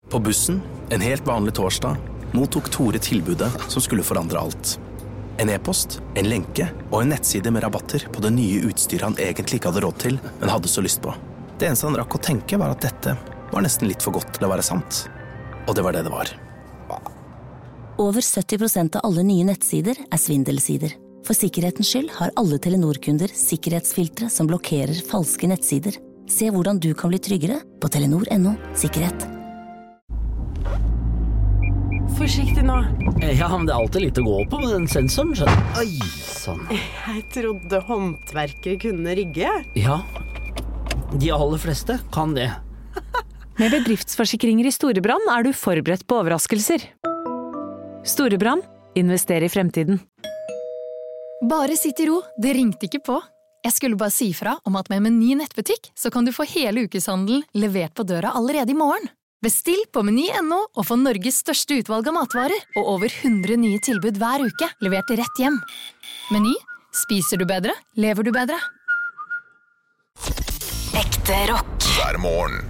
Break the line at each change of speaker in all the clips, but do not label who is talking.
På bussen, en helt vanlig torsdag, mottok Tore tilbudet som skulle forandre alt. En e-post, en lenke og en nettside med rabatter på det nye utstyret han egentlig ikke hadde råd til, men hadde så lyst på. Det eneste han rakk å tenke var at dette var nesten litt for godt til å være sant. Og det var det det var.
Over 70% av alle nye nettsider er svindelsider. For sikkerhetens skyld har alle Telenor-kunder sikkerhetsfiltre som blokkerer falske nettsider. Se hvordan du kan bli tryggere på telenor.no/sikkerhet.
Forsiktig nå.
Ja, men det er alltid litt å gå på med den sensoren. Så... Oi, sånn.
Jeg trodde håndverker kunne rigge.
Ja, de aller fleste kan det.
Med bedriftsforsikringer i Storebrand er du forberedt på overraskelser. Storebrand, invester i fremtiden.
Bare sitt i ro, det ringte ikke på. Jeg skulle bare si fra om at med Meny nettbutikk så kan du få hele ukeshandelen levert på døra allerede i morgen. Bestill på Meny.no og få Norges største utvalg av matvarer og over 100 nye tilbud hver uke, levert rett hjem. Meny, spiser du bedre, lever du bedre.
Ekte rock.
Hver morgen.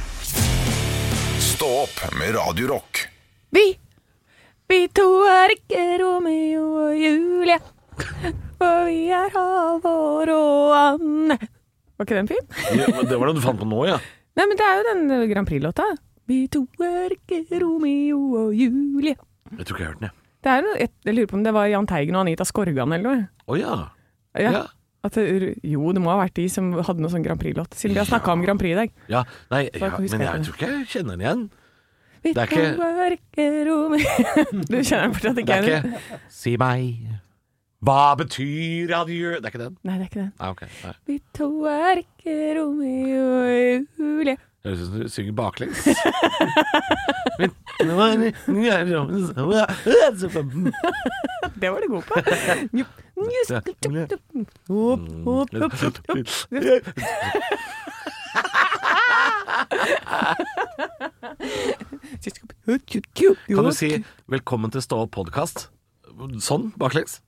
Stå opp med Radio Rock.
Vi to er ikke Romeo og Julie, for vi er Halvor og Anne. Var ikke den fin?
Ja, det var det du fant på nå, ja.
Nei, men det er jo den Grand Prix-låta. Vi to er ikke Romeo og Julie.
Jeg tror ikke jeg har hørt den,
Det er noe, jeg lurer på om det var Jahn Teigen og Anita Skorgan eller noe.
Åja.
Ja. At jo, det må ha vært de som hadde noe sånn Grand Prix-låt, siden vi har snakket om Grand Prix i dag.
Ja, nei, ja, men jeg tror ikke jeg kjenner den igjen.
Vi
Det er ikke-
to er ikke Romeo. Du kjenner den fortsatt
Det
ikke?
er ikke Si meg, hva betyr adjø? Det er ikke den?
Nei, det er ikke den.
Nei, ok. Nei.
Vi to er ikke Romeo og Julie.
Jeg synes du synger baklengs.
Det var du god på.
Kan du si velkommen til Stå opp podcast? Sånn, baklengs.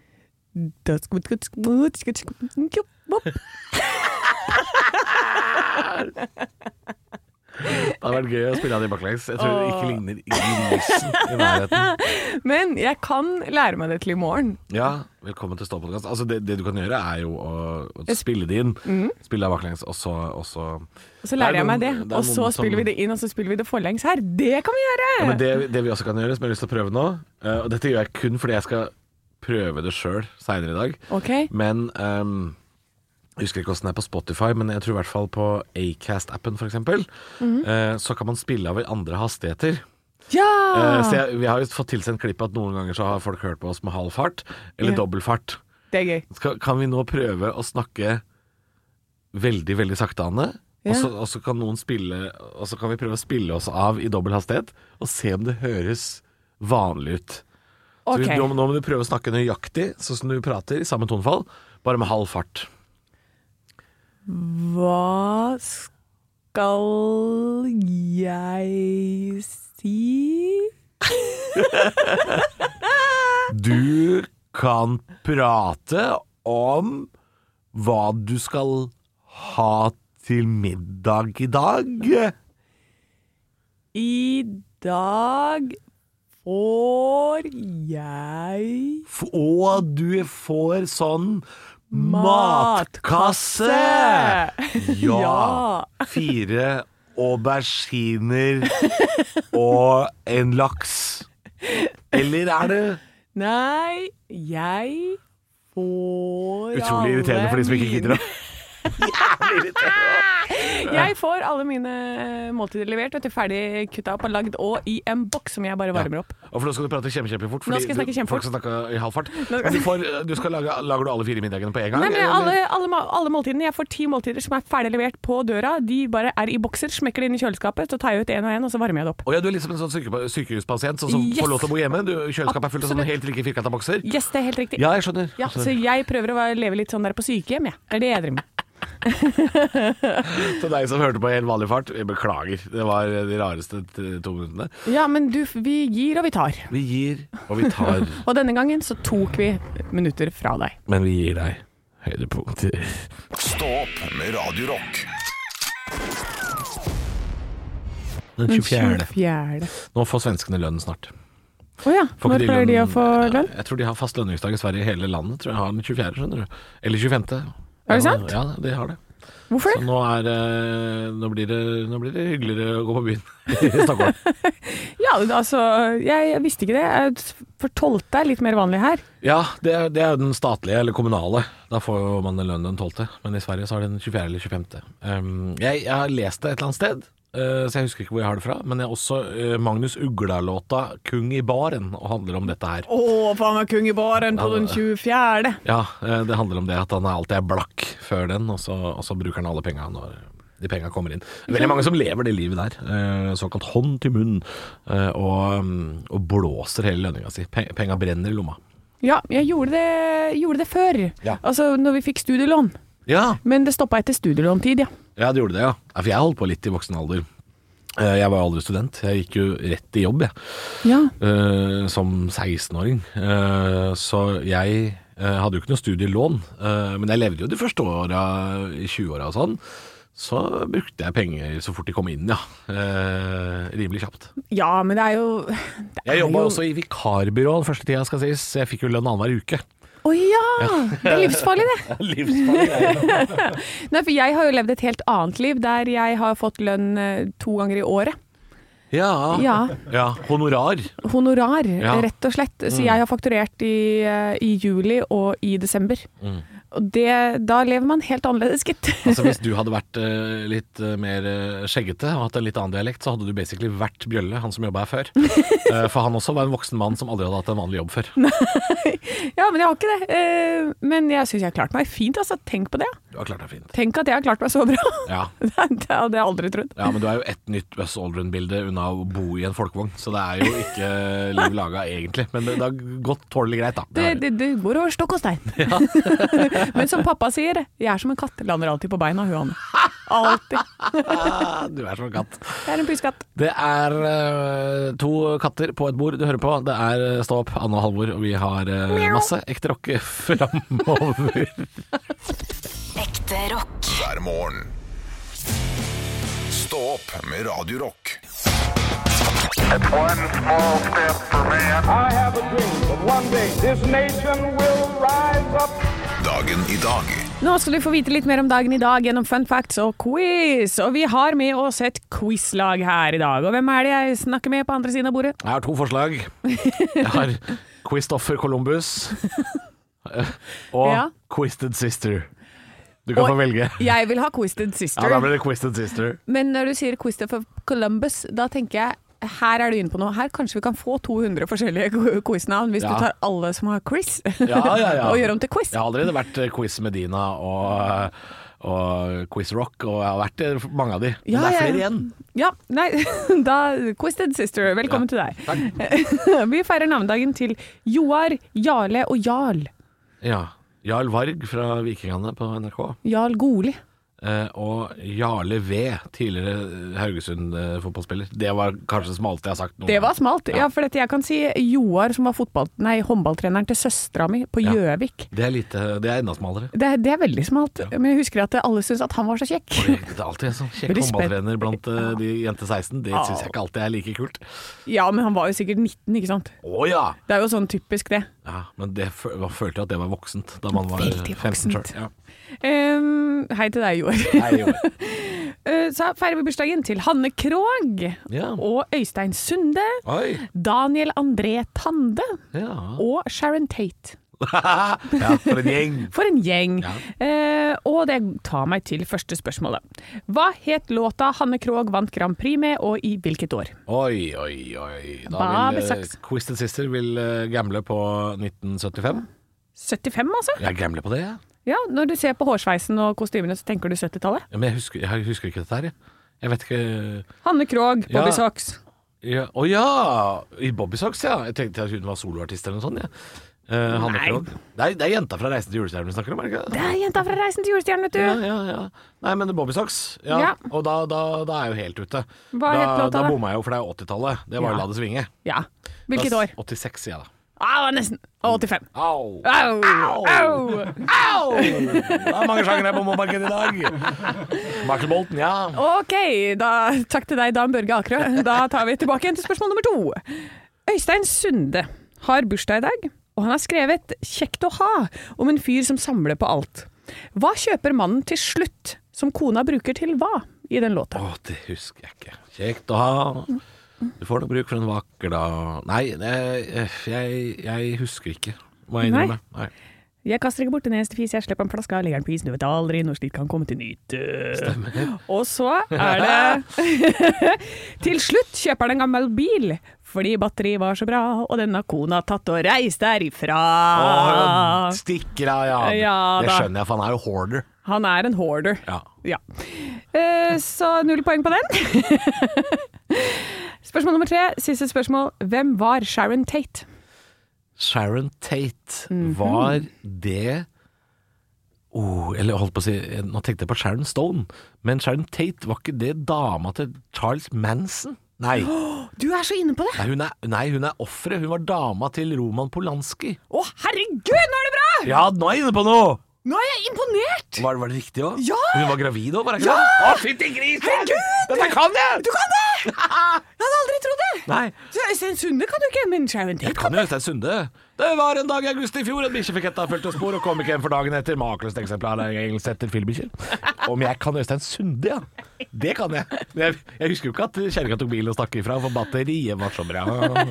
Det hadde vært gøy å spille av de baklengs. Jeg tror det ikke ligner grisen i nærheten.
Men jeg kan lære meg det til i morgen.
Ja, velkommen til Stå podcast. Altså det du kan gjøre er jo å spille det inn. Spille av baklengs, og så
Og så lærer jeg meg det, og så spiller vi det inn, og så spiller vi det forlengs her. Det kan vi gjøre!
Ja, men det vi også kan gjøre, som jeg har lyst til å prøve nå, og dette gjør jeg kun fordi jeg skal prøve det selv senere i dag.
Ok.
Men jeg husker ikke hvordan det er på Spotify, men jeg tror i hvert fall på Acast-appen for eksempel, så kan man spille av i andre hastigheter.
Ja!
Så vi har jo fått tilsendt klipp at noen ganger så har folk hørt på oss med halv fart, eller dobbel fart.
Det er gøy.
Kan vi nå prøve å snakke veldig, veldig sakte, Anne?
Ja.
Og så kan noen spille, og så kan vi prøve å spille oss av i dobbel hastighet, og se om det høres vanlig ut. Så
Ok.
nå må du prøve å snakke nøyaktig, sånn som du prater, i samme tonefall, bare med halv fart.
Hva skal jeg si?
Du kan prate om hva du skal ha til middag i dag.
I dag får jeg
Og du får sånn matkasse. Ja. 4 auberginer og en laks. Eller er det
Nei, jeg får
utrolig irriterende for de som ikke gidder det?
Jeg får alle mine måltider levert, ferdig kuttet opp og lagd, og i en boks som jeg bare varmer opp.
Og for nå skal du prate kjempefort,
Nå skal jeg snakke kjempefort.
folk skal snakke i halv fart. Men lager du alle 4 middagene på en gang?
Nei, men
eller?
alle måltidene. Jeg får 10 måltider som er ferdig levert på døra. De bare er i bokser, smekker det inn i kjøleskapet, så tar jeg ut en og en, og så varmer jeg det opp.
Ja, du er litt som en sånn sykehuspasient som
Yes.
får lov til å bo hjemme. Kjøleskapet er fullt av sånne
Absolutt.
helt like firkanta bokser.
Yes, det er helt riktig.
Ja, jeg skjønner.
Ja, så jeg prøver å leve litt sånn der på sykehjem, jeg. Det er det jeg driver med.
Til deg som hørte på helt vanlig fart, jeg beklager. Det var de rareste 2 minuttene.
Ja, men vi gir og vi tar.
Vi gir, og vi tar.
Og denne gangen så tok vi minutter fra deg.
Men vi gir deg høydepunkter.
Stå opp med Radio Rock.
Den 24.
24.
Nå får svenskene lønn snart.
Åja,
Får
når
ikke
pleier de å få lønn?
Jeg tror de har fast lønningsdag i Sverige. Hele landet tror jeg har den 24., skjønner du. Eller 25.
Er det sant?
Ja, de har det.
Hvorfor
Så
det?
nå blir det hyggeligere å gå på byen i Stockholm.
Ja, altså, jeg visste ikke det. For 12. er litt mer vanlig her.
Ja, det er jo den statlige eller kommunale. Da får jo man lønn den 12. Men i Sverige så er det den 24. eller 25. Jeg har lest det et eller annet sted, så jeg husker ikke hvor jeg har det fra. Men jeg har også Magnus Ugla-låta 'Kung i baren' og handler om dette her.
Faen meg kung i baren på den 24.
Ja, det handler om det at han alltid er blakk før den, og så bruker han alle penga når de penga kommer inn. Veldig mange som lever det livet der. Såkalt hånd til munn, og blåser hele lønninga si. Penga brenner i lomma.
Ja, jeg gjorde det før.
Ja.
Altså når vi fikk studielån.
Ja,
Men det stoppa etter studielåntid, ja.
ja, det gjorde det, ja. For jeg holdt på litt i voksen alder. Jeg var jo aldri student. Jeg gikk jo rett i jobb, jeg.
Ja.
Som 16-åring. Så jeg hadde jo ikke noe studielån. Men jeg levde jo de første åra, i 20-åra og sånn. Så brukte jeg penger så fort de kom inn, ja. Rimelig kjapt.
Ja, men det er jo
Jeg jobba også i vikarbyrå den første tida, skal sies. Så jeg fikk jo lønn annenhver uke.
Å ja! Det er livsfarlig, det.
Livsfarlig greier.
Nei, for jeg har jo levd et helt annet liv, der jeg har fått lønn 2 ganger i året.
Ja.
Ja.
Honorar.
Honorar,
Ja.
rett og slett. Så jeg har fakturert i juli og i desember. Og da lever man helt annerledes, gitt.
Altså hvis du hadde vært litt mer skjeggete og hatt en litt annen dialekt, så hadde du basically vært Bjølle, han som jobbet her før. For han også var en voksen mann som aldri hadde hatt en vanlig jobb før.
Ja, men jeg har ikke det. Men jeg synes jeg har klart meg fint, altså. Tenk på det.
Du har klart deg fint.
Tenk at jeg har klart meg så bra.
Ja.
Det hadde jeg aldri trodd.
Ja, men du er jo ett nytt Buzz Aldrin-bilde unna å bo i en folkevogn, så det er jo ikke liv laga egentlig. Men det har gått tålelig greit, da.
Det går over stokk og stein. Ja. Men som pappa sier, jeg er som en katt. Lander alltid på beina, hun. Alltid.
Du er som en katt.
Jeg er en pyskatt.
Det er 2 katter på et bord du hører på. Det er Stå opp, Anne og Halvor, og vi har masse ekte rock framover.
Ekte rock.
hver morgen. Stå opp med Radio Rock.
It's one small step for man. I have a dream that one day this nation will rise up.
Dagen i dag.
Nå skal du få vite litt mer om dagen i dag gjennom fun facts og quiz. Og vi har med oss et quizlag her i dag. Og hvem er det jeg snakker med på andre siden av bordet?
Jeg har 2 forslag. Jeg har Christopher Columbus og
Ja.
Twisted Sister. Du kan få velge.
Jeg vil ha Twisted Sister.
Ja, da blir det Twisted Sister.
Men når du sier Christopher Columbus, da tenker jeg her er du inne på noe. Her kanskje vi kan få 200 forskjellige quiznavn hvis
Ja.
du tar alle som har quiz
Ja.
og gjør om til quiz.
Jeg har allerede vært Quiz Medina og Quiz Rock, og jeg har vært mange av de. Men
Ja,
det er
ja.
flere igjen.
Ja, nei, da Twisted Sister, velkommen til deg. Vi feirer navnedagen til Joar, Jarle og Jarl.
Ja. Jarl Varg fra Vikingene på NRK.
Jarl Goli.
Og Jarle V, tidligere Haugesund-fotballspiller. Det var kanskje det smaleste jeg har sagt noen
Det var
gang.
smalt. Ja, for dette jeg kan si Joar, som var håndballtreneren til søstera mi på
Ja.
Gjøvik.
Det er enda smalere.
Det er veldig smalt. Men jeg husker at alle syntes at han var så kjekk.
Det er alltid en sånn kjekk
Veldig spent.
håndballtrener blant de jente 16. Det syns jeg ikke alltid er like kult.
Ja, men han var jo sikkert 19, ikke sant?
Å ja!
Det er jo sånn typisk det.
Ja, men man følte at det var voksent da man var
Veldig
15
voksent.
selv. Ja.
Hei til deg, Joar.
Nei, jo.
Så feirer vi bursdagen til Hanne Krogh
Ja.
og Øystein Sunde,
Oi.
Daniel André Tande
Ja.
og Sharon Tate.
Ja, for en gjeng.
For en gjeng.
Ja.
Og det tar meg til første spørsmålet. Hva het låta Hanne Krogh vant Grand Prix med, og i hvilket år?
Oi. Da vil
Babysaks.
Twisted Sister vil gamble på 1975.
75, altså?
Jeg gambler på det, jeg.
Ja, når du ser på hårsveisen og kostymene, så tenker du 70-tallet.
Ja, men jeg husker ikke dette her, jeg. Jeg vet ikke.
Hanne Krogh,
Ja.
Bobby Socks.
Ja. Å ja! I Bobby Socks, ja. Jeg tenkte at hun var soloartist eller noe sånt, ja. Hanne
Nei.
Krogh. Det er jenta fra Reisen til julestjernen vi snakker om, er det ikke
Det er jenta fra Reisen til julestjernen, vet du.
Ja. Nei, men Bobby Socks. Ja.
Ja.
Og da er jeg jo helt ute.
Hva het låta,
da
da?
bomma jeg jo, for det er 80-tallet. Det var
Ja.
La det svinge.
Ja. Hvilket år?
86, sier jeg da.
var nesten. 85.
Au!
Au! Au!
Au! Det er mange sjangere på momarkedet i dag. Michael Bolton, ja.
Ok, takk til deg, Dan Børge Akrø. Da tar vi tilbake igjen til spørsmål nummer 2. Øystein Sunde har bursdag i dag, og han har skrevet «Kjekt å ha» om en fyr som samler på alt. Hva kjøper mannen til slutt, som kona bruker til hva i den låta?
Det husker jeg ikke. Kjekt å ha. Du får noe bruk for en vakker da. Nei, jeg husker ikke. Må jeg innrømme. Nei.
Jeg kaster ikke bort den eneste fis, jeg slipper en flaske, legger den på isen, du vet aldri når slikt kan komme til nyte.
Stemmer.
Og så er det til slutt kjøper han en gammel bil, fordi batteri var så bra, og denne kona tatt og reist derifra.
Stikker av, ja. Det skjønner jeg, for han er jo hoarder.
Han er en hoarder.
Ja.
Så 0 poeng på den. Spørsmål nummer 3, siste spørsmål. Hvem var Sharon Tate?
Sharon Tate, var det eller holdt på å si, nå tenkte jeg på Sharon Stone, men Sharon Tate, var ikke det dama til Charles Manson? Nei.
Du er så inne på det.
Nei, hun er offeret. Hun var dama til Roman Polanski.
Herregud, nå er det bra!
Ja, nå er jeg inne på noe!
Nå er jeg imponert!
Var det riktig også?
Ja!
Hun var gravid også, var det ikke det? Fytti grisen!
Herregud!
Dette kan jeg!
Du kan det! Jeg hadde aldri trodd det!
Nei.
Så Øystein Sunde kan du ikke, men Sharon Tate
Jeg kan jo Øystein Sunde. Det var en dag i august i fjor, en bikkje fikk et av fulgte spor og kom ikke hjem for dagen etter. Makeløst eksemplar av engelsk etter filmbikkjer. Om jeg kan Øystein Sunde, ja. Det kan jeg. Jeg husker jo ikke at kjerringa tok bilen og stakk ifra, for batteriet var så bra.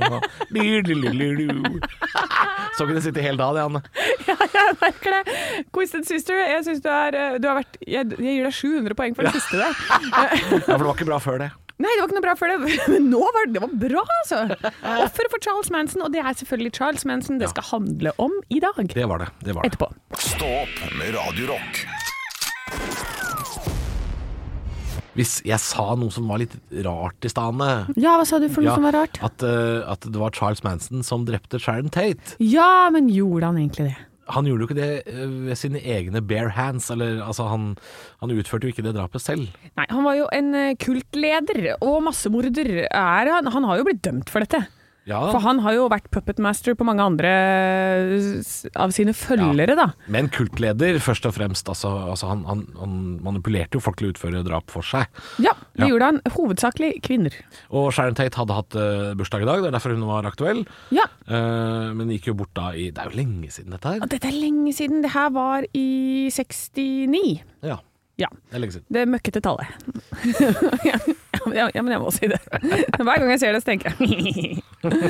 Så kunne jeg sitte helt av det, Anne.
Ja, jeg merker det. Twisted Sister, jeg synes du har vært jeg gir deg 700 poeng for det siste der.
Ja, for det var ikke bra før det.
Nei, det var ikke noe bra før det, men nå var det var bra, altså. Offer for Charles Manson, og det er selvfølgelig Charles Manson det skal handle om i dag.
Det var det.
Etterpå.
Stå opp med Radio Rock.
Hvis jeg sa noe som var litt rart i stedene.
Ja, hva sa du for noe som var rart?
At det var Charles Manson som drepte Sharon Tate.
Ja, men gjorde han egentlig det?
Han gjorde jo ikke det ved sine egne bare hands, eller altså han utførte jo ikke det drapet selv. Nei,
han var jo en kultleder og massemorder. Han har jo blitt dømt for dette.
Ja.
For han har jo vært puppet master på mange andre av sine følgere, da.
Men kultleder først og fremst, altså han manipulerte jo folk til å utføre drap for seg.
Ja, det gjorde han hovedsakelig kvinner.
Og Sharon Tate hadde hatt bursdag i dag, det er derfor hun var aktuell.
Ja.
Men gikk jo bort da det er jo lenge siden dette her.
Dette er lenge siden, det her var i 69.
Ja.
Ja,
det er lenge siden.
Det møkkete tallet. Ja, men jeg må si det. Hver gang jeg ser det, så tenker jeg.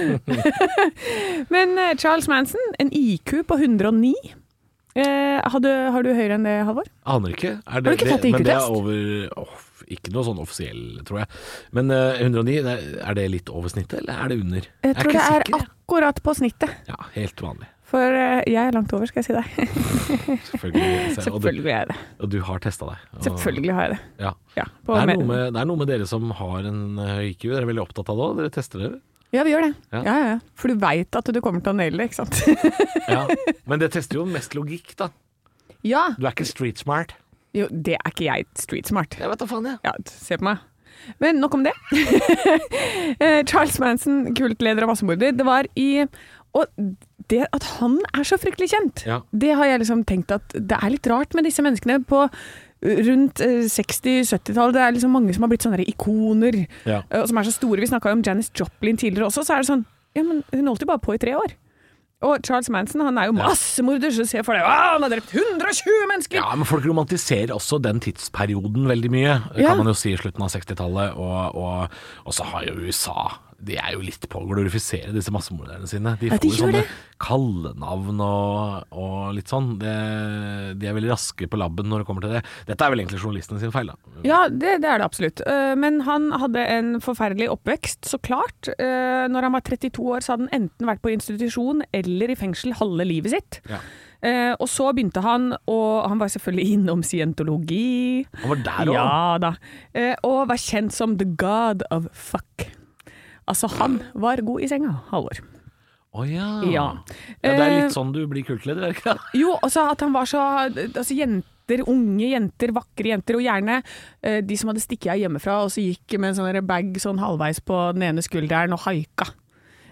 Men Charles Manson, en IQ på 109. Har du høyere enn det, Halvor?
Aner ikke.
Har du ikke tatt IQ-test?
Men det er over ikke noe sånn offisiell, tror jeg. Men 109, er det litt over snittet, eller er det under?
Jeg tror det er akkurat på snittet.
Ja, helt vanlig.
For jeg er langt over, skal jeg si deg.
Selvfølgelig er jeg det. Og du har testet deg.
Selvfølgelig har jeg det.
Ja. Det er noe med dere som har en IQ. Dere er veldig opptatt av det, dere tester dere.
Ja, vi gjør det. Ja. For du vet at du kommer til å naile det, ikke sant?
Ja, men det tester jo mest logikk, da.
Ja.
Du er ikke street smart.
Jo, det er ikke jeg street smart.
Jeg vet da faen, jeg.
Ja, se på meg. Men nok om det. Charles Manson, kultleder og massemorder, det var og det at han er så fryktelig kjent, det har jeg liksom tenkt at det er litt rart med disse menneskene på rundt 60-70-tallet. Det er liksom mange som har blitt sånne ikoner, som er så store. Vi snakket jo om Janis Joplin tidligere også, så er det sånn, ja, men hun holdt jo bare på i 3 år. Og Charles Manson, han er jo massemorder, så se for deg, han har drept 120 mennesker!
Ja, men folk romantiserer også den tidsperioden veldig mye, kan man jo si i slutten av 60-tallet, og så har jo USA, de er jo litt på å glorifisere disse massemorderne sine. De får jo sånne kallenavn og litt sånn. De er veldig raske på labben når det kommer til det. Dette er vel egentlig journalistene sin feil, da. Ja,
det er det absolutt. Men han hadde en forferdelig oppvekst, så klart. Når han var 32 år, så hadde han enten vært på institusjon eller i fengsel halve livet sitt. Ja. Og så begynte han, og han var selvfølgelig innom scientologi.
Han var der også?
Ja da. Og var kjent som the god of fuck. Altså, han var god i senga, Halvor.
Ja, det er litt sånn du blir kultleder, er det ikke?
Jo, også at han var så unge jenter, vakre jenter, og gjerne de som hadde stikket av hjemmefra, og så gikk med en sånn bag sånn halvveis på den ene skulderen og haika.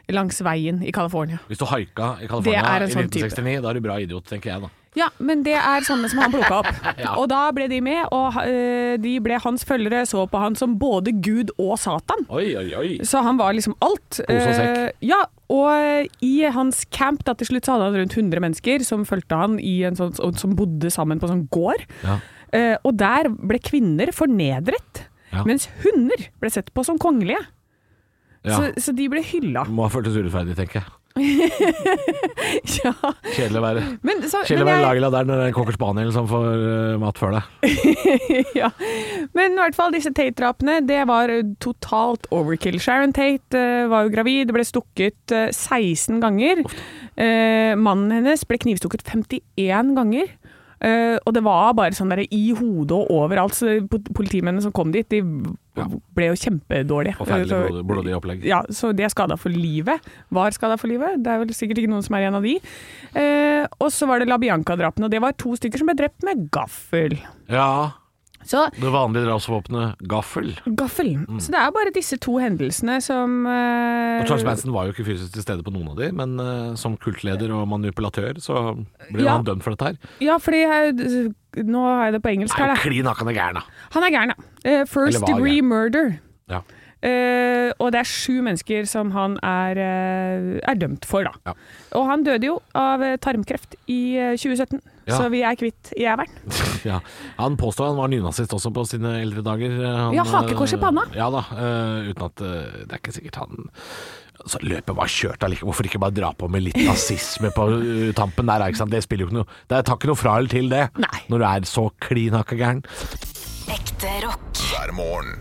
langs veien i California.
Hvis du haika i California i 1969, da er du bra idiot, tenker jeg da.
Ja, men det er sånne som han plukket opp.
Ja.
Og da ble de med, og de ble hans følgere, så på han som både Gud og Satan.
Oi.
Så han var liksom alt.
Pose og sekk.
Ja, og i hans camp da til slutt så hadde han rundt 100 mennesker som fulgte han i en sånn, som bodde sammen på en sånn gård.
Ja.
Og der ble kvinner fornedret, mens hunder ble sett på som kongelige.
Ja.
Så de ble hylla.
Må ha føltes urettferdig, tenker jeg.
Ja.
Kjedelig å være
Kjedelig
å lagla der når det er en cocker spaniel som får mat før deg.
Ja, men i hvert fall disse Tate-drapene, det var totalt overkill. Sharon Tate var jo gravid, ble stukket 16 ganger. Mannen hennes ble knivstukket 51 ganger. Og det var bare sånn der i hodet og overalt, så politimennene som kom dit, de ble jo kjempedårlige.
Forferdelig blodig opplegg.
Ja, så de er skadet for livet. Var skadet for livet. Det er vel sikkert ikke noen som er igjen av de. Og så var det La Bianca-drapene, og det var 2 stykker som ble drept med gaffel.
Ja.
Så,
det vanlige drapsvåpenet gaffel.
Så det er bare disse 2 hendelsene som
Og Charles Manson var jo ikke fysisk til stede på noen av de, men som kultleder og manipulatør så ble han dømt for dette her.
Ja, fordi nå er det på engelsk her da.
Klin hakkende gæren da.
Han er gæren da. First degree murder.
Ja.
Og det er 7 mennesker som han er dømt for da. Ja. Og han døde jo av tarmkreft i 2017. Ja. Så vi er kvitt jæveren.
Ja. Han påstår han var nynazist også på sine eldre dager.
Hakekors i panna.
Ja da, uten at det er ikke sikkert han... Så løpet var kjørt allikevel. Hvorfor ikke bare dra på med litt nazisme på tampen der, ikke sant? Det spiller jo ikke noe... Det tar ikke noe fra eller til det.
Nei.
Når du er så klin hakkegæren.
Ekte rock.
Hver morgen.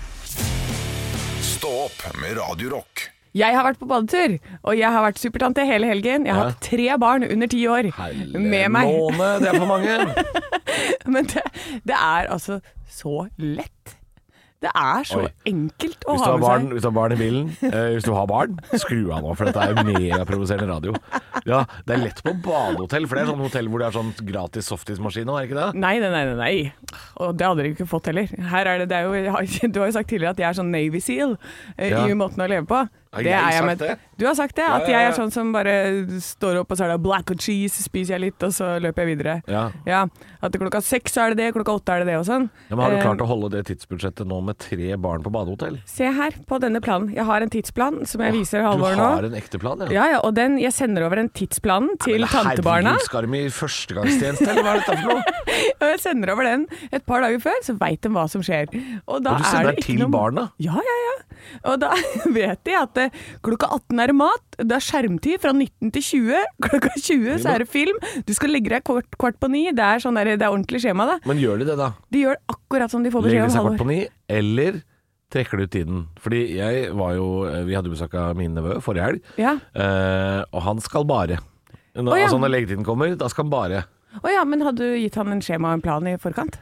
Stå opp med Radio Rock.
Jeg har vært på badetur, og jeg har vært supertante hele helgen. Jeg har hatt 3 barn under 10 år med meg.
Måne, det er for mange.
Men det er altså så lett. Det er så enkelt å ha med seg.
Hvis du har barn i bilen, hvis du har barn, skru av nå, for dette er megaprovoserende radio. Ja, det er lett på badehotell, for det er sånn hotell hvor det er sånn gratis softismaskin nå, er det ikke det?
Nei. Og det hadde dere ikke fått heller. Her er det jo, du har jo sagt tidligere at jeg er sånn Navy Seal i måten å leve på.
Det er jeg sagt det?
Du har sagt det, at jeg er sånn som bare står opp og så er det black and cheese, spiser jeg litt og så løper jeg videre. Ja. At klokka 6 så er det det, klokka 8 er det det og sånn.
Ja, men har du klart å holde det tidsbudsjettet nå med 3 barn på badehotell?
Se her på denne planen. Jeg har en tidsplan som jeg viser Halvor nå.
Du har en ekte plan,
ja? Ja, og jeg sender over den tidsplanen til tantebarna.
Herregud, skal de i førstegangstjeneste, eller hva er dette for noe?
Og jeg sender over den et par dager før, så vet de hva som skjer. Og da
du sender den til barna?
Ja. Og da vet de at klokka 18 er det mat, det er skjermtid fra 19 til 20, klokka 20 så er det film, du skal legge deg kvart på 9, det er sånn der, det er ordentlig skjema da.
Men gjør de det da?
De gjør akkurat som de får beskjed om.
Legger seg kvart på 9, eller trekker du ut tiden? Fordi vi hadde besøk av min nevø forrige helg, og han skal bare. Altså når leggetiden kommer, da skal han bare. Men hadde du gitt han en skjema og en plan i forkant?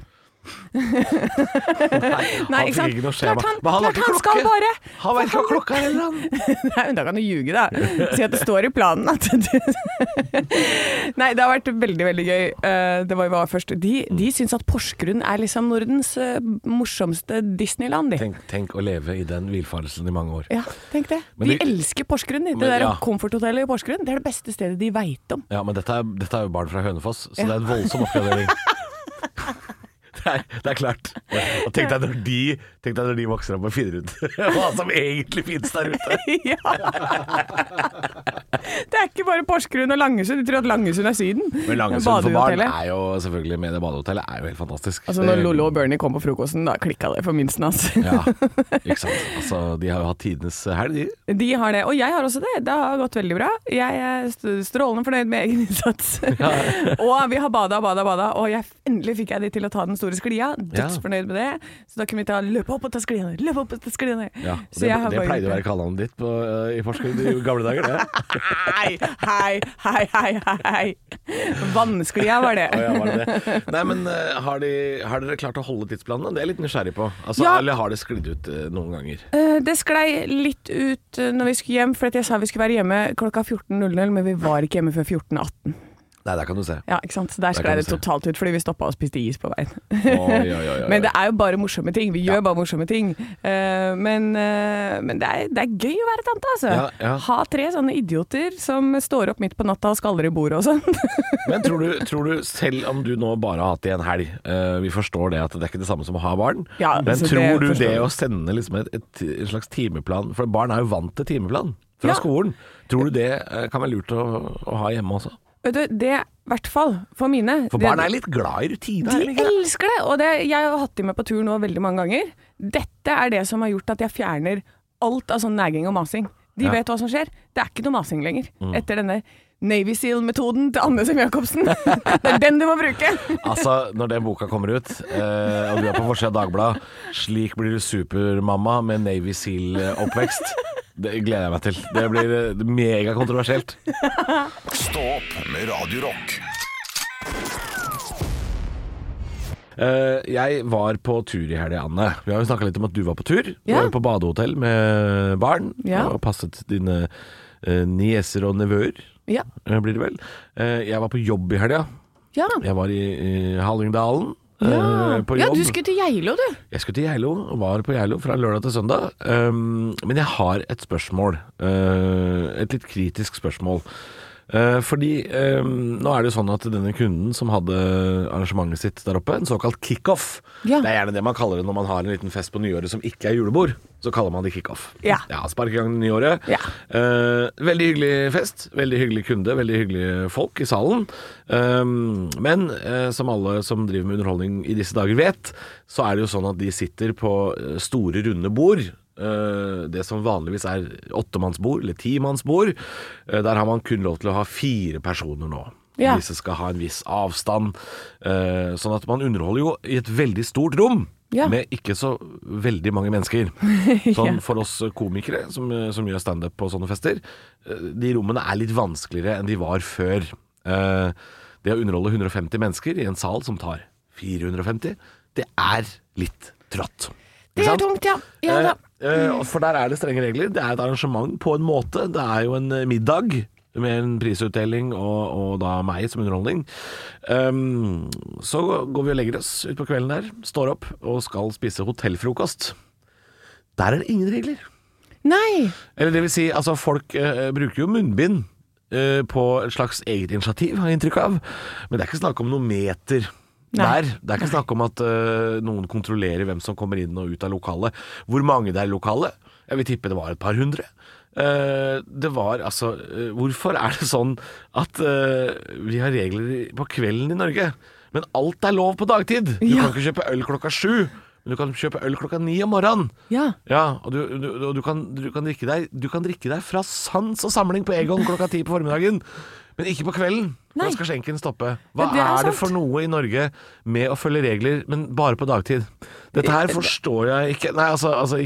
Nei, ikke sant? Klart han skal bare. Han vet ikke hva klokka er, eller han?
Nei, men da kan du ljuge da. Si at det står i planen at Nei, det har vært veldig, veldig gøy. Det var først. De syns at Porsgrunn er liksom Nordens morsomste Disneyland.
Tenk å leve i den vilfarelsen i mange år.
Ja, tenk det. De elsker Porsgrunn. Det der komforthotellet i Porsgrunn, det er det beste stedet de vet om.
Ja, men dette er jo barn fra Hønefoss, så det er en voldsom oppgradering. Det er klart. Og tenk deg når de vokser opp og finner ut hva som egentlig finnes der ute.
Det er ikke bare Porsgrunn og Langesund. De tror at Langesund er Syden.
Men Langesund for barn er jo selvfølgelig med det badehotellet er jo helt fantastisk.
Altså når Lolo og Bernie kom på frokosten, da klikket det for minsten hans.
Ja, ikke sant. Altså de har jo hatt tidenes helg, de.
De har det, og jeg har også det. Det har gått veldig bra. Jeg er strålende fornøyd med egen innsats. Og vi har badet, og endelig fikk jeg de til å ta den store sklia. Dødsfornøyd med det. Så da kunne vi løpe opp og ta sklia ned.
Ja, det pleide å være kallenavnet ditt i Porsgrunn i gamle dager, det.
Hei. Vannsklia var det.
Var det. Nei, men har dere klart å holde tidsplanen? Det er jeg litt nysgjerrig på. Altså, eller har det sklidd ut noen ganger?
Det sklei litt ut når vi skulle hjem, for jeg sa vi skulle være hjemme klokka 14.00, men vi var ikke hjemme før 14.18.
Nei, der kan du se.
Ja, ikke sant? Så der sklei det totalt ut, fordi vi stoppet og spiste is på veien.
Oi.
Men det er jo bare morsomme ting. Vi gjør bare morsomme ting. Men det er gøy å være tante, altså.
Ja.
Ha 3 sånne idioter som står opp midt på natta og skaller i bordet og sånn.
Men tror du, selv om du nå bare har hatt det en helg, vi forstår det at det er ikke det samme som å ha barn, men tror du det å sende liksom en slags timeplan, for barn er jo vant til timeplan fra skolen, tror du det kan være lurt å ha hjemme også?
Vet du, det i hvert fall for mine.
For barn er litt glad i rutiner.
De elsker det, og jeg har hatt dem med på tur nå veldig mange ganger. Dette er det som har gjort at jeg fjerner alt av sånn næging og masing. De vet hva som skjer. Det er ikke noe masing lenger. Etter denne Navy Seal-metoden til Anne Sem Jacobsen. Det er den du må bruke.
Altså, når den boka kommer ut, og du er på forsiden av Dagbladet, slik blir du supermamma med Navy Seal-oppvekst. Det gleder jeg meg til. Det blir mega kontroversielt.
Stå opp med Radio Rock.
Jeg var på tur i helgen, Anne. Vi har jo snakket litt om at du var på tur. Du var på badehotell med barn og passet dine nieser og nevøer.
Ja.
Blir det vel. Jeg var på jobb i helgen.
Ja.
Jeg var i Hallingdalen. På jobb.
Ja, du skulle til Geilo, du.
Jeg skulle til Geilo, og var på Geilo fra lørdag til søndag. Men jeg har et spørsmål. Et litt kritisk spørsmål. Fordi nå er det jo sånn at denne kunden som hadde arrangementet sitt der oppe, en såkalt kick-off, det er gjerne det man kaller det når man har en liten fest på nyåret som ikke er julebord, så kaller man det kick-off. Ja, spark i gang nyåret. Veldig hyggelig fest, veldig hyggelig kunde, veldig hyggelige folk i salen. Men som alle som driver med underholdning i disse dager vet, så er det jo sånn at de sitter på store runde bord. Det som vanligvis er 8-mannsbord eller 10-mannsbord, der har man kun lov til å ha 4 personer nå. Disse skal ha en viss avstand, sånn at man underholder jo i et veldig stort rom med ikke så veldig mange mennesker. Sånn for oss komikere som gjør stand-up på sånne fester, de rommene er litt vanskeligere enn de var før. Det å underholde 150 mennesker i en sal som tar 450, det er litt trått.
Det er tungt, ja da.
For der er det strenge regler. Det er et arrangement på en måte. Det er jo en middag med en prisutdeling og da meg som underholdning. Så går vi og legger oss ut på kvelden der, står opp og skal spise hotellfrokost. Der er det ingen regler.
Nei.
Eller det vil si, altså folk bruker jo munnbind på et slags eget initiativ, har jeg inntrykk av. Men det er ikke snakk om noen meter der. Det er ikke snakk om at noen kontrollerer hvem som kommer inn og ut av lokalet. Hvor mange det er i lokalet? Jeg vil tippe det var et par hundre. Det var altså hvorfor er det sånn at vi har regler på kvelden i Norge, men alt er lov på dagtid? Du kan ikke kjøpe øl 7:00, men du kan kjøpe øl 9:00 om morgenen. Og du kan drikke deg fra sans og samling på Egon 10:00 på formiddagen, men ikke på kvelden. Da skal skjenken stoppe. Hva er det for noe i Norge med å følge regler, men bare på dagtid? Dette her forstår jeg ikke. Nei,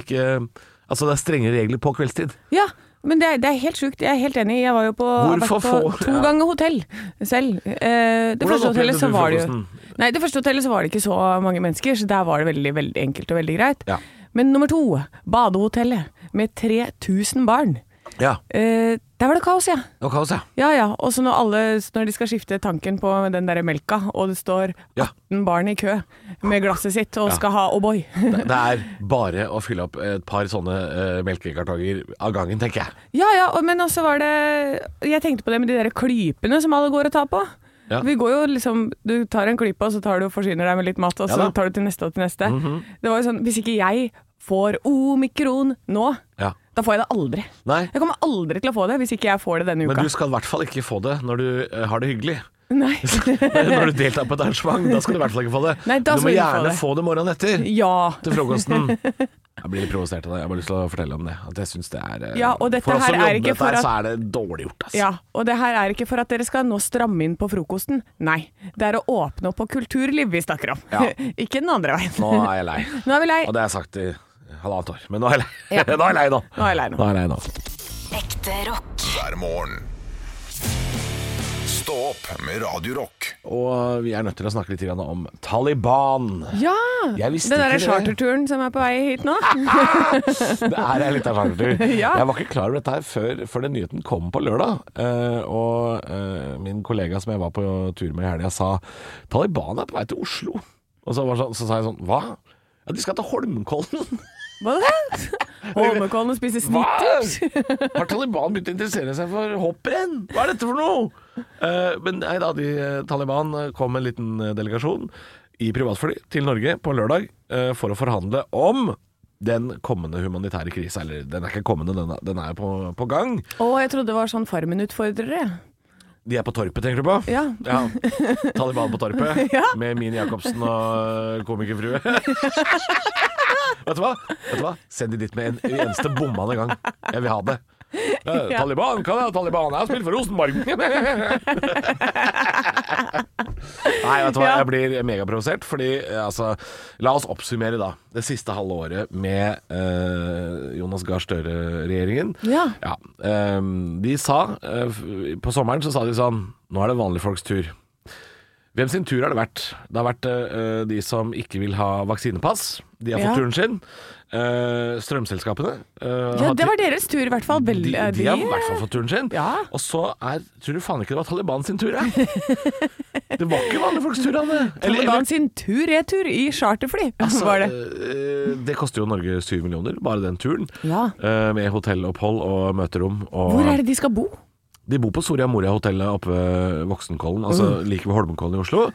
altså det er strenge regler på kveldstid.
Ja, men det er helt sjukt. Jeg er helt enig. Jeg var jo på 2 ganger hotell selv. Det første hotellet så var det jo det første hotellet så var det ikke så mange mennesker, så der var det veldig, veldig enkelt og veldig greit. Men nummer 2, badehotellet med 3000 barn. Der var det kaos,
Det var kaos,
Og så når de skal skifte tanken på den der melka, og det står 18 barn i kø med glasset sitt og skal ha O'boy.
Det er bare å fylle opp et par sånne melkekartonger av gangen, tenker jeg.
Men også var det, jeg tenkte på det med de der klypene som alle går og tar på. Vi går jo liksom, du tar en klype, og så tar du og forsyner deg med litt mat, og så tar du til neste og til neste. Det var jo sånn, hvis ikke jeg får omikron nå, da får jeg det aldri. Jeg kommer aldri til å få det hvis ikke jeg får det denne uka.
Men du skal i hvert fall ikke få det når du har det hyggelig.
Nei.
Når du deltar på et arrangement, da skal du i hvert fall ikke få det. Du må gjerne få det morgenen etter til frokosten. Jeg blir litt provosert av det. Jeg har bare lyst til å fortelle om det. At jeg synes det er
og dette
for oss som
jobber
der, så er det dårlig gjort, altså.
Og det her er ikke for at dere skal nå stramme inn på frokosten. Nei, det er å åpne opp på kulturliv vi snakker om. Ikke den andre veien.
Nå er jeg lei.
Nå er vi lei.
Og det har jeg sagt i 1,5 år. Men nå er jeg lei. Nå er jeg lei nå.
Ekte rock.
Hver morgen. Stå opp med Radio Rock.
Og vi nødt til å snakke litt om Taliban.
Ja,
den
der charterturen som på vei hit nå.
Det en litt av chartertur.
Ja.
Jeg var ikke klar over dette her før den nyheten kom på lørdag. Min kollega som jeg var på tur med i helgen sa Taliban på vei til Oslo. Og så sa jeg sånn, hva? Ja, de skal til Holmenkollen.
Hva det? Holmenkollen og spise snitters?
Har Taliban begynt å interessere seg for hopprenn? Hva dette for noe? Men nei da, Taliban kom med en liten delegasjon i privatfly til Norge på lørdag for å forhandle om den kommende humanitære krisen. Eller den ikke kommende, den på gang.
Jeg trodde det var sånn Farmen-utfordrere.
De på Torpet, tenker du på?
Ja.
Taliban på Torpet,
ja.
Med Mini Jacobsen og komikerfrue. Vet du hva? Send de dit med en eneste bommende gang. Jeg vil ha det. Taliban, hva er Taliban? Jeg har spilt for Rosenborg. Nei, vet du hva? Jeg blir megaprovosert, fordi la oss oppsummere da det siste halve året med Jonas Gahr Støre-regjeringen.
Ja.
De sa, på sommeren så sa de sånn, nå det vanlige folks tur. Hvem sin tur har det vært? Det har vært de som ikke vil ha vaksinepass. De har fått turen sin. Strømselskapene
det var deres tur i hvert fall.
De har i hvert fall fått turen sin.
Ja.
Og så tror du faen ikke det var Taliban sin tur. Det var ikke vanlige folks tur.
Taliban sin tur-retur i charterfly. Var det?
Det koster jo Norge 7 millioner, bare den turen.
Ja.
Med hotellopphold og møterom. Og
hvor det de skal bo?
De bor på Soria Moria-hotellet oppe ved Voksenkollen, altså like ved Holmenkollen i Oslo.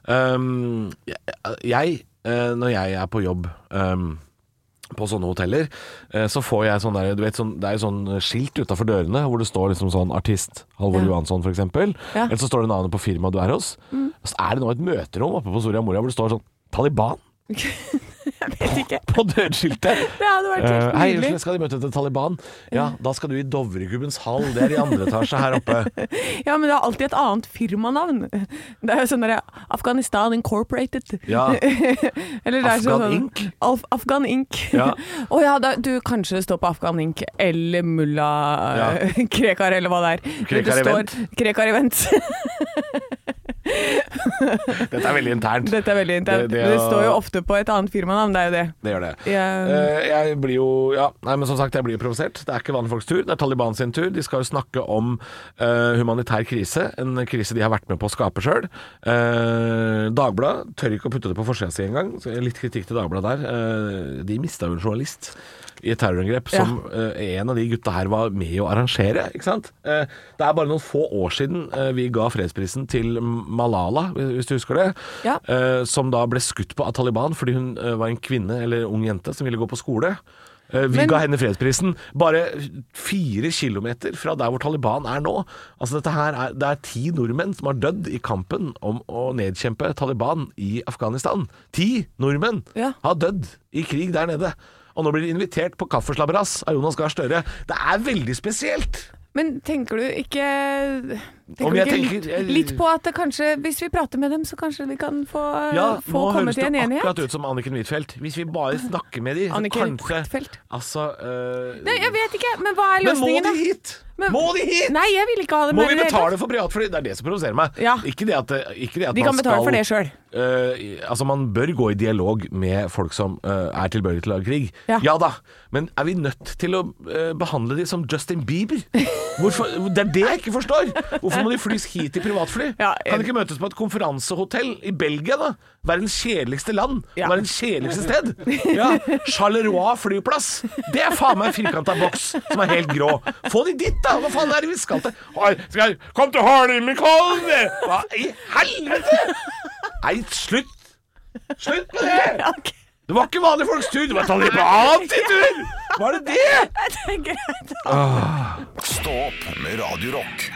Når jeg på jobb på sånne hoteller, så får jeg sånn der, du vet, det jo sånn skilt utenfor dørene, hvor det står liksom sånn artist, Halvor Johansson for eksempel, eller så står det navnet på firmaet du hos. Så det nå et møterom oppe på Soria Moria, hvor det står sånn Taliban.
Jeg vet ikke.
På dørskiltet.
Det hadde vært helt nydelig.
Hei, skal de møte til Taliban? Ja, da skal du i Dovregubbens hall. Det i andre etasje her oppe.
Ja, men det alltid et annet firmanavn. Det jo sånn der Afghanistan Incorporated.
Ja.
Eller
Afghan Inc.
Afghan Inc.
Ja.
Du kanskje står på Afghan Inc. eller Mulla Krekar, eller hva det
Krekar Event.
Krekar Event.
Dette veldig internt.
Det står jo ofte på et annet firmanavn, det jo det.
Det gjør det. Jeg blir jo men som sagt, jeg blir jo provosert. Det ikke vanlige folks tur, det Taliban sin tur. De skal jo snakke om humanitær krise, en krise de har vært med på å skape selv. Dagbladet tør ikke å putte det på forsiden sin en gang. Litt kritikk til Dagbladet der. De mistet jo en journalist i et terrorangrep som en av de gutta her var med å arrangere, ikke sant? Det bare noen få år siden vi ga fredsprisen til Malala, hvis du husker det, som da ble skutt på av Taliban fordi hun var en kvinne eller ung jente som ville gå på skole. Vi ga henne fredsprisen bare 4 kilometer fra der hvor Taliban nå. Altså dette her det 10 nordmenn som har dødd i kampen om å nedkjempe Taliban i Afghanistan. 10 nordmenn har dødd i krig der nede. Og nå blir de invitert på kaffeslabberas av Jonas Gahr Støre. Det veldig spesielt.
Men tenker du ikke litt på at det kanskje, hvis vi prater med dem, så kanskje vi kan få komme til en enighet?
Nå høres det akkurat ut som Anniken Huitfeldt. Hvis vi bare snakker med dem,
Anniken
Huitfeldt?
Nei, jeg vet ikke, men hva løsningen?
Men må de hit? Må de hit?
Nei, jeg vil ikke ha det.
Må vi betale for privatfly? Det det som provoserer meg.
Ja.
Ikke det at
de kan betale for det selv.
Man bør gå i dialog med folk som tilbøyelige til å lage krig. Ja da, men vi nødt til å behandle de som Justin Bieber? Hvorfor? Det det jeg ikke forstår. Hvorfor må de flys hit i privatfly? Kan de ikke møtes på et konferansehotell i Belgia da? Verdens kjedeligste land. Verdens kjedeligste sted. Charleroi flyplass. Det faen meg en firkantet boks som helt grå. Få de dit da. Hva faen det vi skal til? Kom til Holmenkollen! Hva i helvete? Nei, slutt med det! Det var ikke vanlige folks tur, det var Taliban sin tur! Var det det?
Det greit.
Stå opp med Radio Rock.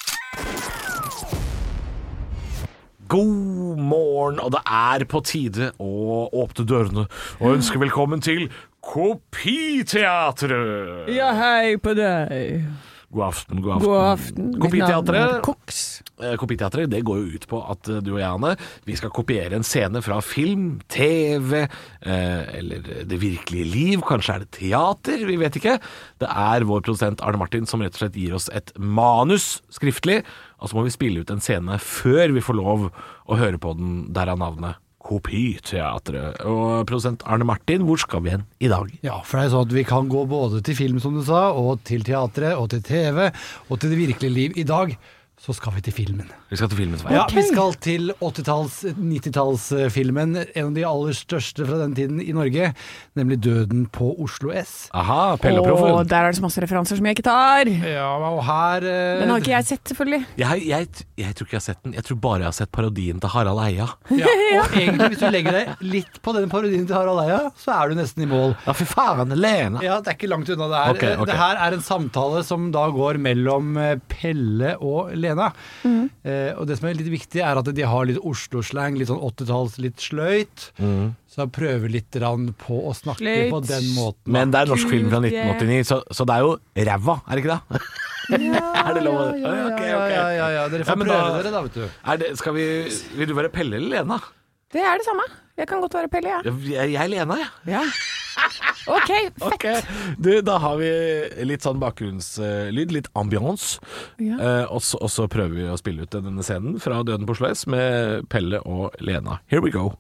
God morgen, og det på tide å åpne dørene og ønske velkommen til Kopiteatret.
Ja, hei på deg.
God aften.
God aften.
Kopiteatret.
Koks.
Kopiteatret, det går jo ut på at du og jeg, Anne, vi skal kopiere en scene fra film, TV, eller det virkelige liv. Kanskje er det teater, vi vet ikke. Det er vår produsent Arne Martin som rett og slett gir oss et manus skriftlig, og så må vi spille ut en scene før vi får lov å høre på den der av navnet Kopiteatret. Og produsent Arne Martin, hvor skal vi hen i dag?
Ja, for det er sånn at vi kan gå både til film, som du sa, og til teatret, og til TV, og til det virkelige liv. I dag så skal vi til filmen.
Vi skal til filmen, Svein.
Ja, vi skal til 90-tallsfilmen, en av de aller største fra den tiden i Norge, nemlig Døden på Oslo S.
Aha, Pelle og Proffen.
Der er det så masse referanser som jeg ikke tar.
Ja, og her...
Den har ikke jeg sett, selvfølgelig.
Jeg tror ikke jeg har sett den. Jeg tror bare jeg har sett parodien til Harald Eia.
Ja, og egentlig hvis du legger deg litt på den parodien til Harald Eia, så er du nesten i mål.
Ja, fy faen, Lena.
Ja, det er ikke langt unna det her.
Okay.
Det her er en samtale som da går mellom Pelle og Lena. Og det som er litt viktig er at de har litt Oslo-slang, litt sånn 80-talls, litt sløyt. Så jeg prøver litt på å snakke på den måten.
Men det er norsk film fra 1989, så det er jo ræva, er det ikke det? Er det lov?
Ja, dere får prøve dere da, vet du.
Vil du være Pelle eller Lena?
Det er det samme. Jeg kan godt være Pelle, ja.
Jeg er Lena,
ja. Ok, fett.
Okay. Du, da har vi litt sånn bakgrunnslyd, litt ambiance. Ja. Og så prøver vi å spille ut denne scenen fra Døden på Oslo S med Pelle og Lena. Here we go.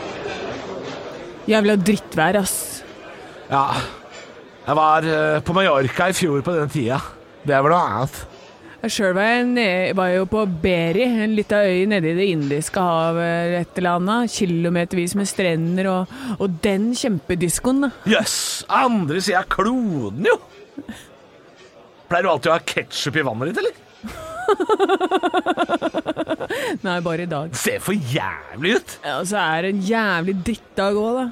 Jævla drittvær, ass.
Ja, jeg var på Mallorca i fjor på den tida. Det var noe annet.
Jeg selv var jo på Beri, en liten øy nede i det indiske havet, et eller annet, kilometervis med strender og den kjempediskoen.
Jøss, andre siden av kloden jo. Pleier du alltid å ha ketchup i vannet ditt, eller?
Nei, bare i dag.
Ser for jævlig ut.
Ja, og så er det en jævlig drittdag også, da.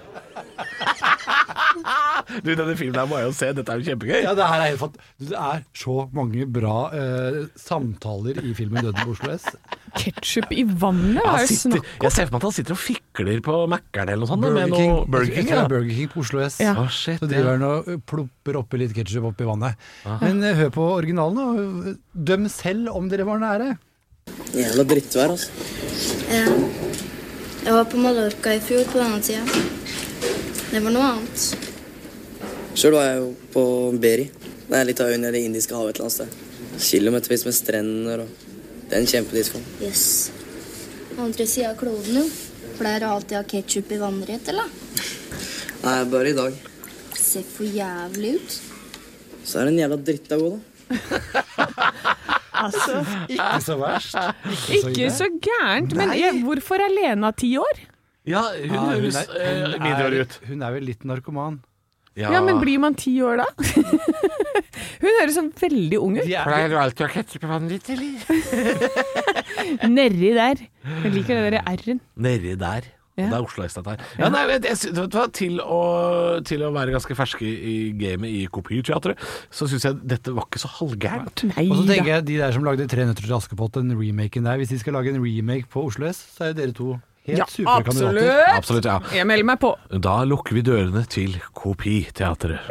Du, denne filmen her må jeg jo se. Dette er jo kjempegøy.
Ja, det her er helt fantastisk. Det er så mange bra samtaler i filmen Døden på Oslo S.
Ketchup i vannet? Hva er det snakk om?
Jeg ser for meg at han sitter og fikler på Mac-eren eller noe sånt. Burger King, ja.
Burger King på Oslo S.
Ja.
Shit,
så driver han og plopper oppi litt ketchup oppi vannet. Men hør på originalen og døm selv om dere var nære.
Jævla drittvær, altså.
Ja. Jeg var på Mallorca i fjor på denne tida. Det var noe annet.
Selv var jeg jo på Beri. Det er litt av øyen i det indiske havet et eller annet sted. Kilometervis med strender og den kjempediskoen.
Yes. Andre siden av kloden jo. Pleier du alltid å ha ketchup i vannet ditt, eller?
Nei, bare i dag.
Ser for jævlig ut.
Så er det en jævla drittdag også, da.
Altså,
ikke så verst.
Ikke så gærent. Men hvorfor er Lena 10 år?
Ja, hun høres mindre år ut.
Hun er vel litt narkoman.
Ja, men blir man 10 år da? Hun høres så veldig ung ut.
Pleier du alltid å ha ketchup i vannet ditt, eller?
Nedi der. Jeg liker det der R-en.
Nedi der. Ja. Det er Oslo S dette her. Ja, nei, til å være ganske ferske i gamet i Kopiteatret, så synes jeg dette var ikke så halvgærent.
Og så tenker jeg, de der som lagde 3 nøtter til Askepott, den remaken der, hvis de skal lage en remake på Oslo S, så er jo dere to helt superkandidater.
Absolutt, ja.
Jeg melder meg på.
Da lukker vi dørene til Kopiteatret.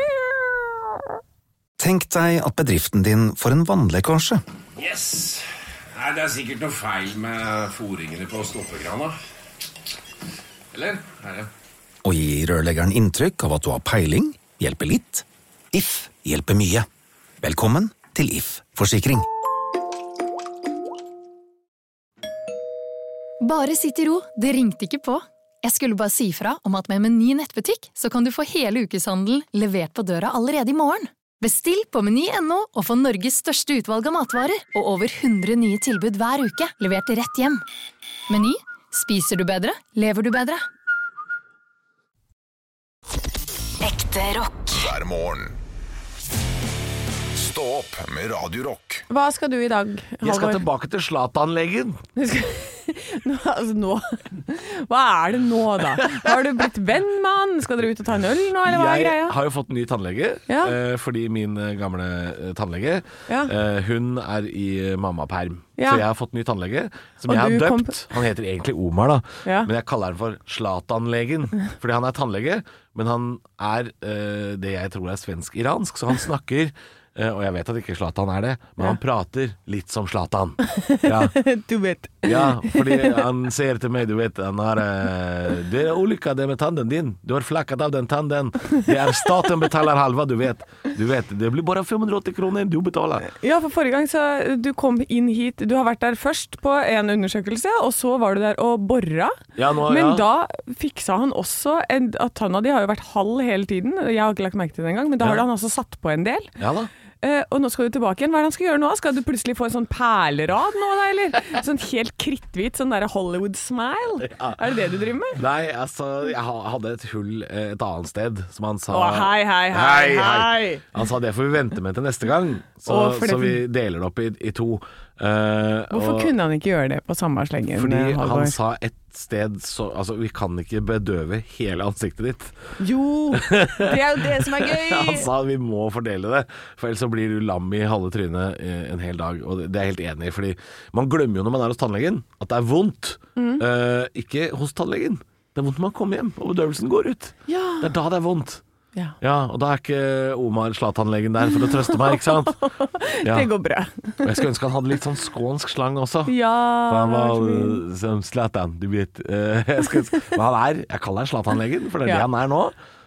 Tenk deg at bedriften din får en vannlekkasje.
Yes. Nei, det er sikkert noe feil med foringene på stoppekrana. Eller? Er det?
Og gi rørleggeren inntrykk av at du har peiling, hjelper litt. If hjelper mye. Velkommen til If Forsikring.
Bare sitt i ro, det ringte ikke på. Jeg skulle bare si fra om at med Meny nettbutikk så kan du få hele ukeshandelen levert på døra allerede i morgen. Bestill på meny.no og få Norges største utvalg av matvarer og over 100 nye tilbud hver uke, levert rett hjem. Meny. Spiser du bedre, lever du bedre.
Ekte rock.
Hver morgen. Stå opp med Radio Rock.
Hva skal du i dag, Halvor?
Jeg skal tilbake til Zlatan-legen.
Hva er det nå da? Har du blitt venn med han? Skal dere ut og ta en øl nå, eller hva er greia?
Jeg har jo fått en ny tannlege, fordi min gamle tannlege, hun er i mammaperm. Så jeg har fått en ny tannlege, som jeg har døpt. Han heter egentlig Omar da, men jeg kaller han for Zlatan-legen, fordi han er tannlege, men han er det jeg tror er svensk-iransk, så han snakker og jeg vet at ikke Zlatan er det, men han prater litt som Zlatan. Ja.
Du vet.
Ja, fordi han sier til meg, du vet, han har det ulykka det med tanden din. Du har flakket av den tanden. Det staten betaler halva, du vet. Det blir bare 580 kroner du betaler.
Ja, for forrige gang så du kom inn hit, du har vært der først på en undersøkelse, og så var du der og borra.
Ja,
men da fiksa han også at tanna di har jo vært halv hele tiden. Jeg har ikke lagt merke til det engang, men da har han også satt på en del.
Ja da.
Og nå skal du tilbake igjen. Hva er det han skal gjøre nå? Skal du plutselig få en sånn perlerad nå, da, eller? Sånn helt kritthvit, sånn der Hollywood-smile? Ja. Er det du driver med?
Nei, altså, jeg hadde et hull et annet sted, som han sa.
Hei.
Han sa det får vi vente med til neste gang, så vi deler det opp i to.
Hvorfor kunne han ikke gjøre det på samme slengen?
Fordi han sa et sted altså vi kan ikke bedøve hele ansiktet ditt.
Jo, det er jo det som er gøy.
Han sa vi må fordele det, for ellers så blir du lam i halve trynet en hel dag. Og det er jeg helt enig i, fordi man glemmer jo når man er hos tannlegen at det er vondt. Ikke hos tannlegen. Det er vondt når man kommer hjem og bedøvelsen går ut. Ja. Det er da det er vondt. Ja, og da er ikke Omar Zlatan-legen der for å trøste meg, ikke sant? Ja.
Det går bra.
Og jeg skulle ønske han hadde litt sånn skånsk slang også.
Ja.
For han var som Zlatan, du vet. Men jeg kaller han Zlatan-legen, for det er det han er nå.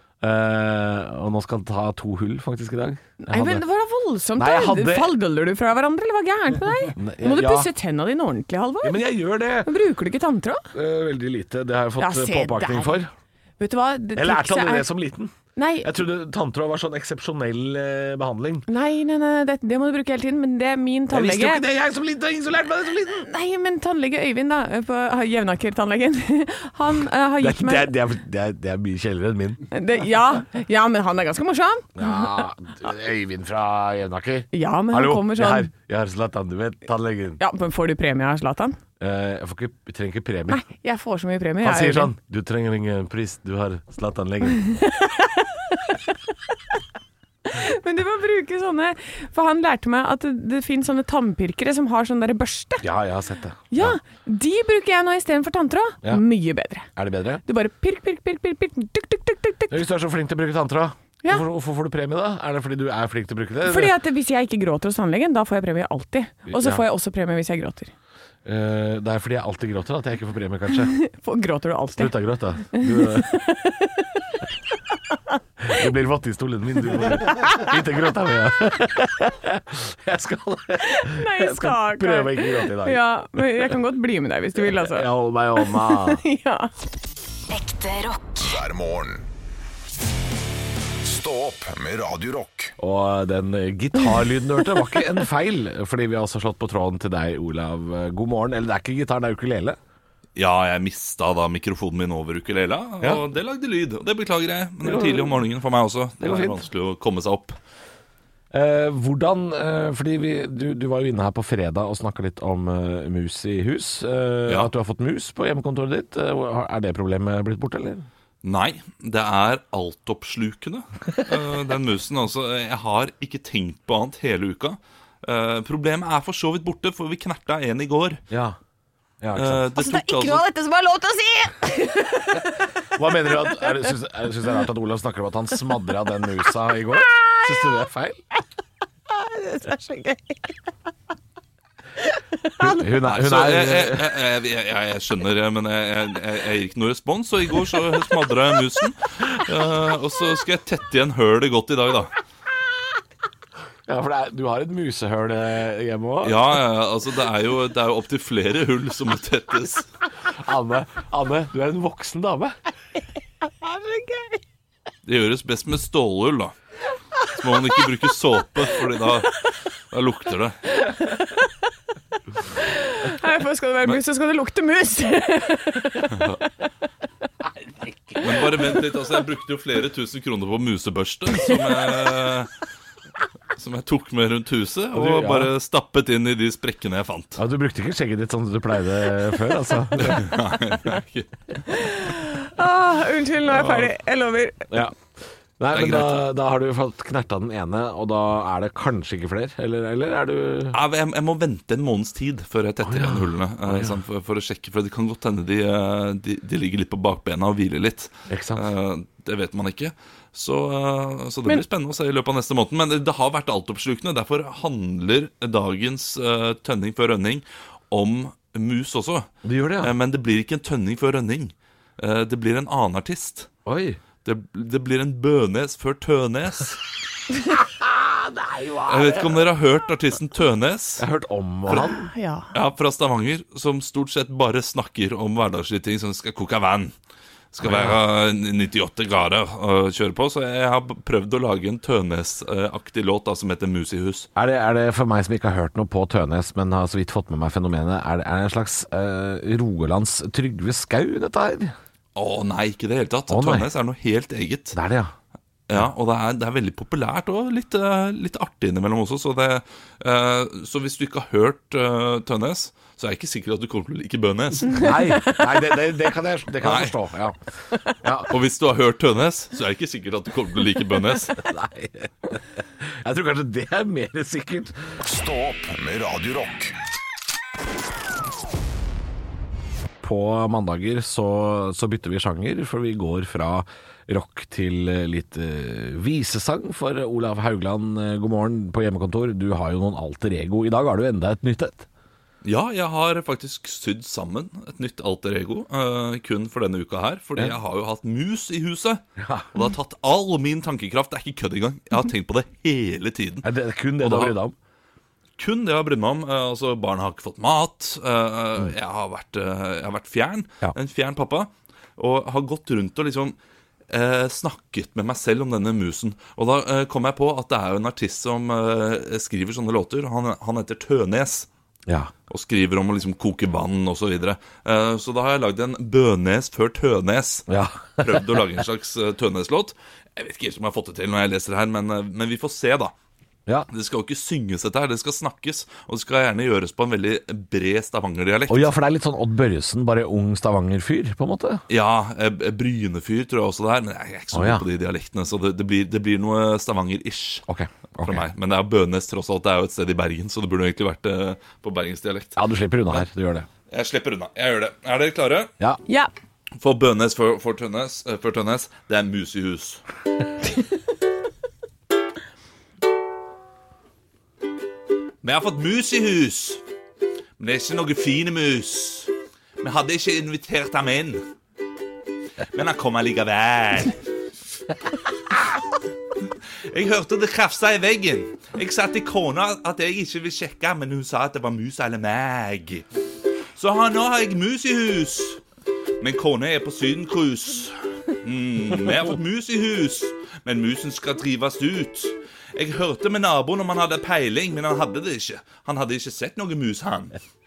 Og nå skal han ta 2 hull faktisk i dag.
Nei, men det var da voldsomt. Fallgøller du fra hverandre, eller hva gærent med deg? Må du pusse tennene dine ordentlig, Halvor?
Ja, men jeg gjør det.
Bruker du ikke tanntråd?
Veldig lite, det har jeg fått påpakning for.
Vet du hva?
Jeg lærte aldri det som liten.
Nei.
Jeg trodde tanntråd var sånn eksepsjonell behandling.
Nei, det må du bruke hele tiden, men det er min tannlege.
Jeg visste jo ikke det, jeg som liten, ingen som lærte meg det som liten.
Nei, men tannlege Øyvind da, på Jevnaker-tannlegen, han har gitt meg...
Det er mye kjeldere enn min.
Ja, men han er ganske morsom.
Ja, Øyvind fra Jevnaker.
Ja, men han kommer sånn...
Jeg har Zlatan, du vet, tannlegen.
Ja, men får du premie av Zlatan?
Jeg trenger ikke premie.
Nei, jeg får så mye premie.
Han sier sånn, du trenger ingen pris, du har Zlatan-legen.
Men du må bruke sånne, for han lærte meg at det finnes sånne tannpirkere som har sånn der børste.
Ja, jeg har sett det.
Ja, de bruker jeg nå i stedet for tanntråd. Ja. Mye bedre.
Er det bedre?
Du bare pirk,
Hvis du er så flink til å bruke tanntråd, hvorfor får du premie da? Er det fordi du er flink til å bruke det?
Fordi at hvis jeg ikke gråter hos tannlegen, da får jeg premie alltid. Og så får jeg også premie hvis jeg gråter.
Det er fordi jeg alltid gråter at jeg ikke får premie, kanskje.
Gråter du alltid?
Slutt å gråte. Det blir vått i stolen min. Du må ikke gråte med. Jeg skal prøve å ikke gråte i dag.
Ja, men jeg kan godt bli med deg hvis du vil, altså.
Jeg holder meg i hånda.
Ja.
Ekte rock.
Hver morgen. Stå opp med Radio Rock.
Og den gitarlyden du hørte var ikke en feil, fordi vi har også slått på tråden til deg, Olav. God morgen. Eller det er ikke gitar, det er ukulele.
Ja, jeg mistet da mikrofonen min over ukulela, og det lagde lyd. Og det beklager jeg, men det var tidlig om morgenen for meg også. Det var vanskelig å komme seg opp.
Hvordan, fordi du var jo inne her på fredag og snakket litt om mus i hus. At du har fått mus på hjemmekontoret ditt. Er det problemet blitt borte, eller?
Nei, det er altoppslukende. Den musen, altså. Jeg har ikke tenkt på annet hele uka. Problemet er for så vidt borte, for vi knerta en i går.
Ja,
det er ikke noe av dette som er lov til å si!
Hva mener du? Synes det er rart at Olav snakker om at han smadret den musa i går? Synes du det er feil?
Det er så gøy.
Jeg skjønner, men jeg gir ikke noe respons. Og i går så smadret jeg musen, og så skal jeg tette igjen hølet godt i dag da.
Ja, for du har et musehøl hjemme også.
Ja, altså det er jo opp til flere hull som må tettes.
Anne, du er en voksen dame.
Det er så gøy.
Det gjøres best med stålhull da. Så må man ikke bruke såpe, fordi da lukter det.
For skal det være mus, så skal det lukte mus.
Men bare vent litt, altså jeg brukte jo flere tusen kroner på musebørste som jeg tok med rundt huset, og bare stappet inn i de sprekkene jeg fant.
Ja, du brukte ikke skjegget ditt sånn som du pleide før, altså.
Nei, ikke.
Unnskyld, nå er jeg ferdig. Jeg lover.
Ja. Nei, men da har du fått knerta den ene, og da er det kanskje ikke flere? Eller er du...
Ja, jeg må vente en måneds tid før jeg tetter igjen hullene, for å sjekke, for det kan godt hende de ligger litt på bakbena og hviler litt.
Ikke sant?
Det vet man ikke. Så det blir spennende å se i løpet av neste måned. Men det har vært altoppslukende. Derfor handler dagens Tønning før Rønning om mus også.
Det gjør det, ja.
Men det blir ikke en Tønning før Rønning. Det blir en annen artist.
Oi.
Det blir en Bønes før Tønes. Jeg vet ikke om dere har hørt artisten Tønes.
Jeg har hørt om han.
Ja,
fra Stavanger, som stort sett bare snakker om hverdagslige ting, som skal koke vann. Skal være 98 grader å kjøre på. Så jeg har prøvd å lage en Tønes-aktig låt da, som heter Mus i hus.
Er det for meg som ikke har hørt noe på Tønes, men har så vidt fått med meg fenomenet, er det en slags Rogalands Trygve Skau, dette her?
Nei, ikke det hele tatt. Tønes er noe helt eget.
Det er det, ja.
Ja, og det er veldig populært og litt artig innimellom også. Så hvis du ikke har hørt Tønnes, så er jeg ikke sikker at du kommer til å like Bønes.
Nei, det kan jeg forstå. Ja.
Og hvis du har hørt Tønnes, så er jeg ikke sikker at du kommer til å like Bønes.
Nei. Jeg tror kanskje det er mer sikkert.
Stå opp med Radio Rock.
På mandager så bytter vi sjanger, for vi går fra rock til litt visesang for Olav Haugland. God morgen på hjemmekontor. Du har jo noen alter ego. I dag har du enda et nytt et.
Ja, jeg har faktisk sydd sammen et nytt alter ego kun for denne uka her. Fordi jeg har jo hatt mus i huset. Og det har tatt all min tankekraft. Det er ikke kødd engang. Jeg har tenkt på det hele tiden.
Er det kun det du har brydd deg om?
Kun det jeg har brydd meg om. Altså, barna har ikke fått mat. Jeg har vært fjern. En fjern pappa. Og har gått rundt og liksom snakket med meg selv om denne musen. Og da kom jeg på at det er jo en artist som skriver sånne låter. Han heter Tønes.
Ja.
Og skriver om å liksom koke vann og så videre. Så da har jeg lagd en Bønes før Tønes. Prøvd å lage en slags Tønes-låt. Jeg vet ikke helt om jeg har fått det til når jeg leser det her, men vi får se da. Det skal jo ikke synges dette her, det skal snakkes. Og det skal gjerne gjøres på en veldig bred Stavanger-dialekt.
Ja, for det er litt sånn Odd Børresen, bare ung Stavanger-fyr på en måte.
Ja, Brynefyr tror jeg også det er. Men jeg er ikke så god på de dialektene. Så det blir noe Stavanger-ish fra meg. Men det er Bønes tross alt, det er jo et sted i Bergen. Så det burde jo egentlig vært på bergensdialekt.
Ja, du slipper unna her, du gjør det.
Jeg slipper unna, jeg gjør det. Er dere klare?
Ja.
For Bønes for Tønnes, det er mus i hus. Vi har fått mus i hus, men det er ikke noen fine mus. Vi hadde ikke invitert ham inn, men han kom allikevel. Jeg hørte det krafsa i veggen. Jeg sa til kona at jeg ikke vil sjekke, men hun sa at det var mus eller meg. Så nå har jeg mus i hus, men kona er på sydencruise. Vi har fått mus i hus, men musen skal drives ut. Jeg hørte med naboen om han hadde peiling, men han hadde det ikke. Han hadde ikke sett noen mus, han.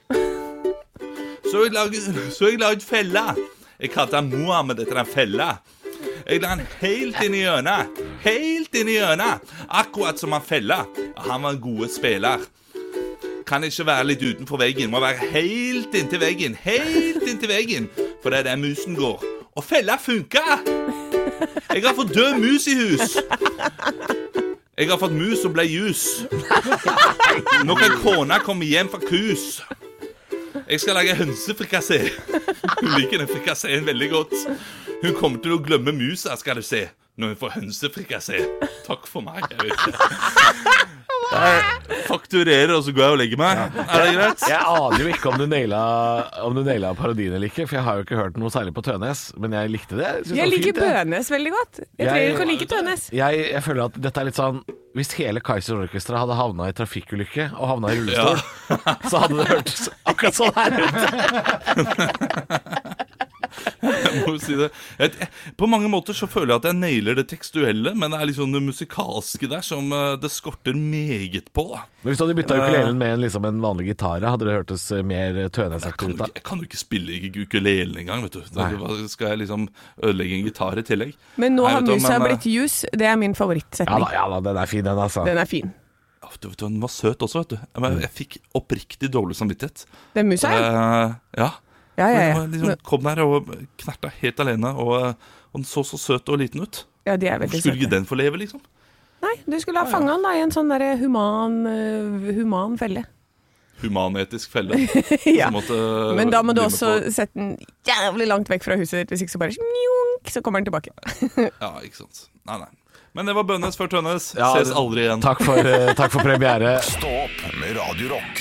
Så jeg la ut fella. Jeg kalte han Mohammed etter den fella. Jeg la han helt inn i hjørnet. Helt inn i hjørnet. Akkurat som han fella. Han var en god spiller. Kan ikke være litt utenfor veggen. Må være helt inntil veggen. Helt inntil veggen. For det er der musen går. Og fella funka! Jeg har fått død mus i hus. Jeg har fått mus som ble jus. Nå kan kona komme hjem fra kus. Jeg skal lage hønsefrikassé. Hun liker den frikasseen veldig godt. Hun kommer til å glemme musa, skal du se, når hun får hønsefrikassé. Takk for meg, jeg vet ikke. Jeg fakturerer, og så går jeg og legger meg. Er det greit?
Jeg aner jo ikke om du naila parodien eller ikke, for jeg har jo ikke hørt noe særlig på Tønes, men jeg likte det.
Jeg liker Bønes veldig godt. Jeg tror du kan like Tønes.
Jeg føler at dette er litt sånn, hvis hele Kaiser Orchestra hadde havna i trafikkulykke og havna i rullestol, så hadde det hørtes akkurat sånn her ut.
Jeg må si det. På mange måter så føler jeg at jeg nailer det tekstuelle, men det er liksom det musikalske der som det skorter meget på.
Men hvis du hadde byttet ukulelen med en vanlig gitar, hadde det hørtes mer Tønes-aktig ut da?
Jeg kan jo ikke spille ukulelen engang, vet du. Da skal jeg liksom ødelegge en gitar i tillegg.
Men nå har musa blitt jus. Det er min favorittsetning.
Ja da, den er fin, den altså.
Den er fin.
Den var søt også, vet du. Jeg fikk oppriktig dårlig samvittighet.
Den musa,
ja.
Ja.
Liksom kom der og knerta helt alene, og den så søt og liten ut.
Ja, de er veldig søte.
Skulle ikke den få leve, liksom?
Nei, du skulle ha fanget den da i en sånn der human felle.
Humanetisk felle.
Ja, men da må du også sette den jævlig langt vekk fra huset ditt, hvis ikke så bare vekk, så kommer den tilbake.
Ja, ikke sant. Nei. Men det var bønnes før tønnes. Ses aldri igjen.
Takk for premiere.
Stå opp med Radio Rock.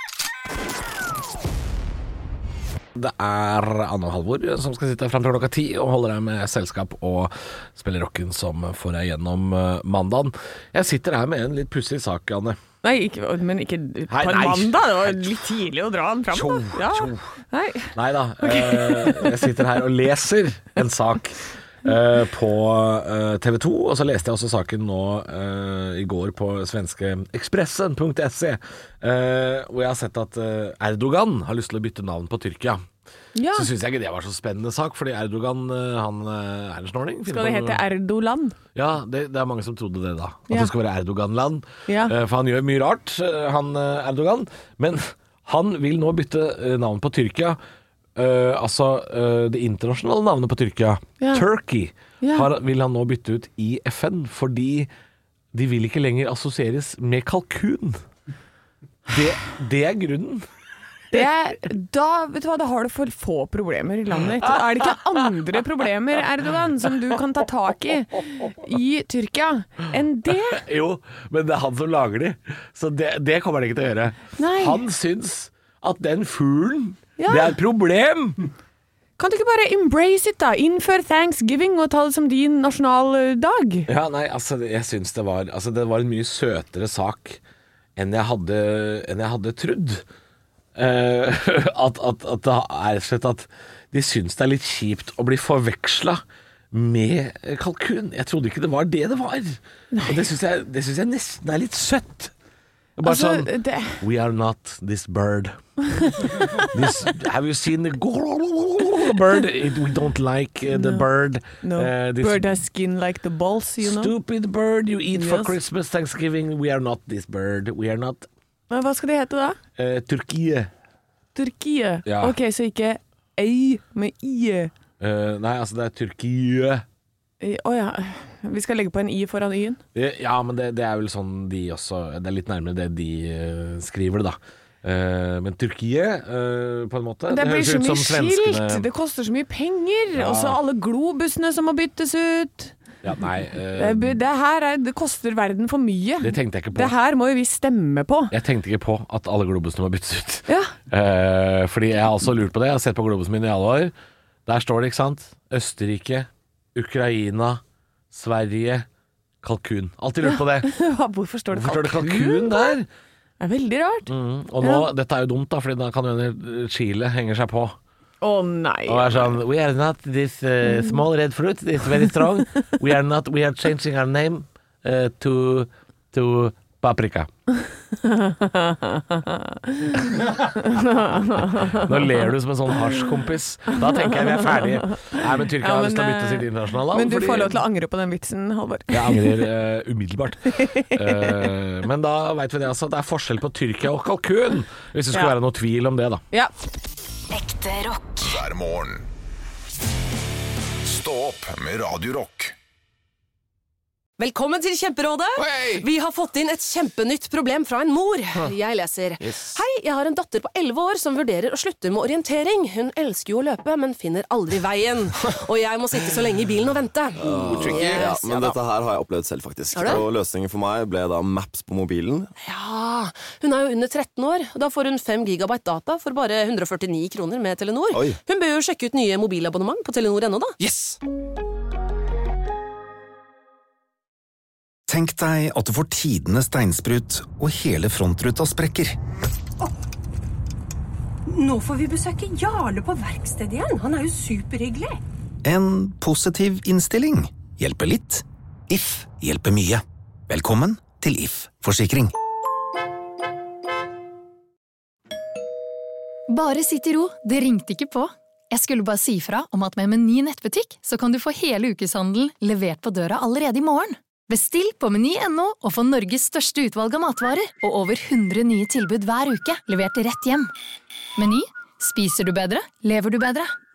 Det er Anne og Halvor som skal sitte frem til klokka 10 og holde deg med selskap og spille rocken som får deg gjennom mandagen. Jeg sitter her med en litt pussig sak, Anne.
Nei, ikke på en mandag. Det var litt tidlig å dra den frem.
Neida, jeg sitter her og leser en sak på TV 2, og så leste jeg også saken nå i går på svenske Expressen.se, hvor jeg har sett at Erdogan har lyst til å bytte navn på Tyrkia. Så synes jeg ikke det var så spennende sak, fordi Erdogan, han er en snorning.
Skal det hete Erdoland?
Ja, det er mange som trodde det da, at det skal være Erdogan-land, for han gjør mye rart, han Erdogan, men han vil nå bytte navn på Tyrkia. Det internasjonale navnet på Tyrkia, Turkey, vil han nå bytte ut i FN, fordi de vil ikke lenger assosieres med kalkun. Det er grunnen.
Da har du for få problemer i landet ditt. Er det ikke andre problemer, Erdogan, som du kan ta tak i Tyrkia enn det?
Jo, men det er han som lager de, så det kommer han ikke til å gjøre.
Nei.
Han syns at den fuglen, det er et problem.
Kan du ikke bare embrace it da? Innfør Thanksgiving og ta det som din nasjonaldag?
Ja, nei, jeg synes det var en mye søtere sak enn jeg hadde trodd. At det er slett at de synes det er litt kjipt å bli forvekslet med kalkun. Jeg trodde ikke det var det var. Og det synes jeg nesten er litt søtt. Bare we are not this bird. Have you seen the bird? We don't like the bird.
No, bird has skin like the balls, you know.
Stupid bird you eat for Christmas, Thanksgiving. We are not this bird. We are not.
Men hva skal det hete da?
Turkiet.
Turkiet? Ja. Ok, så ikke ei med i.
Nei, det er Turkiet.
Ja, vi skal legge på en i foran y-en.
Ja, men det er vel sånn de også, det er litt nærmere det de skriver det da. Men Turkiet, på en måte,
det blir så mye skilt, det koster så mye penger, og så alle globusene som må byttes ut.
Ja, nei,
det koster verden for mye.
Det tenkte jeg ikke på.
Det her må jo vi stemme på.
Jeg tenkte ikke på at alle globusene må byttes ut. Ja. Fordi jeg har også lurt på det. Jeg har sett på globusen min i alle år. Der står det, ikke sant? Østerrike, Ukraina, Sverige, kalkun. Alltid lurt på det.
Hvorfor står det kalkun?
Hvorfor står det kalkun der?
Det er veldig rart.
Og nå, dette er jo dumt da, fordi da kan jo Chile henge seg på.
Nei.
Og er sånn, we are not this small red fruit, it's very strong. We are changing our name to paprika. Nå ler du som en sånn hasjkompis. Da tenker jeg vi er ferdige. Nei, men Tyrkia har lyst til å bytte sitt internasjonale.
Men du får lov til å angre på den vitsen, Halvor.
Jeg angrer umiddelbart. Men da vet vi det altså. Det er forskjell på Tyrkia og kalkun. Hvis det skulle være noe tvil om det da.
Ja.
Ekte rock.
Hver morgen. Stå opp med Radio Rock.
Velkommen til Kjemperådet. Hey! Vi har fått inn et kjempenytt problem fra en mor. Jeg leser. Yes. Hei, jeg har en datter på 11 år som vurderer å slutte med orientering. Hun elsker jo å løpe, men finner aldri veien. Og jeg må sitte så lenge i bilen og vente.
Yes, men dette her har jeg opplevd selv faktisk. Og løsningen for meg ble da Maps på mobilen.
Ja, hun er jo under 13 år. Da får hun 5 gigabyte data for bare 149 kroner med Telenor. Oi. Hun bør jo sjekke ut nye mobilabonnement på Telenor.no da.
Yes!
Tenk deg at du får tidende steinsprut, og hele frontruta sprekker.
Nå får vi besøke Jarle på verkstedet igjen. Han er jo superhyggelig.
En positiv innstilling hjelper litt. If hjelper mye. Velkommen til If Forsikring.
Bare sitt i ro, det ringte ikke på. Jeg skulle bare si fra om at med Meny nettbutikk så kan du få hele ukeshandelen levert på døra allerede i morgen. Bestill på Meny.no og få Norges største utvalg av matvarer og over 100 nye tilbud hver uke, levert rett hjem. Meny. Spiser du bedre, lever du bedre.